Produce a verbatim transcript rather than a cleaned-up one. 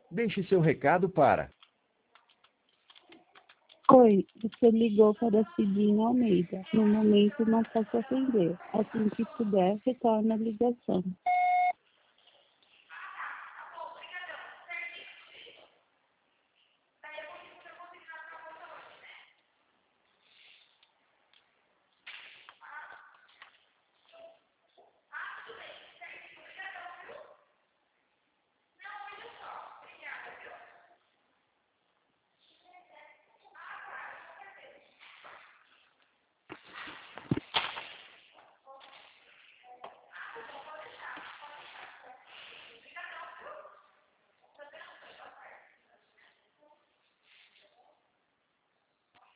Deixe seu recado para... Oi, você ligou para Cidinha Almeida. No momento não posso atender. Assim que puder, retorne a ligação.